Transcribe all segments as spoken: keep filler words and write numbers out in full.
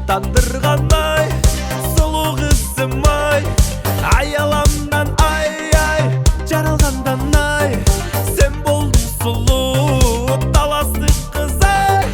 Соқтандырғандай сұлу қызым ай, аяламдан ай ай, жаралғандан ай, сен болдың сұлу таластық қыз ай.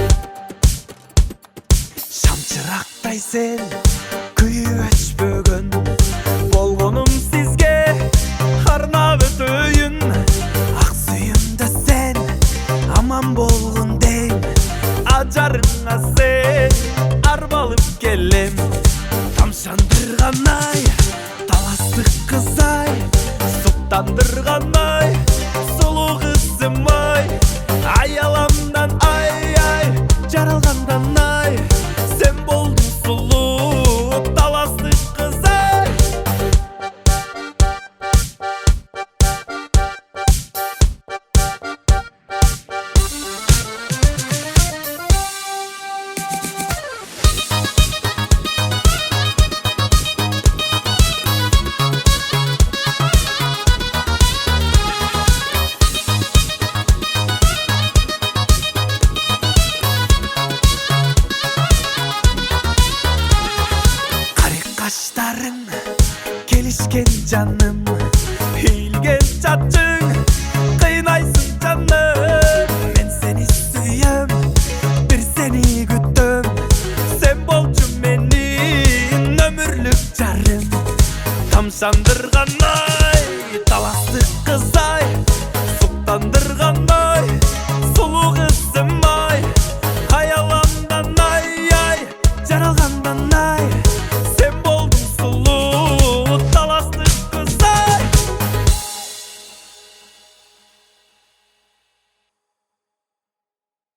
Шамшырақтай сен күйіп өшпөгөн, болғаным сізге арнап өтөйүн. Ақ сүйімді сен аман болғын дейм, ажарыңа сен арбалып келем. Тамшандырған ай, таластық қыз ай, соқтандырған ай, сұлу қызым ай, аяламдан ай ай, жаралғандан ай, сен болдың сұлу таластық қыз ай. Қаштарың келішкен жаным, үйілген чачың қиынайсың жаным. Мен сені сүйем, бір сені күтім, сен болчу менің өмірлік жарым. Тамшандырған ай,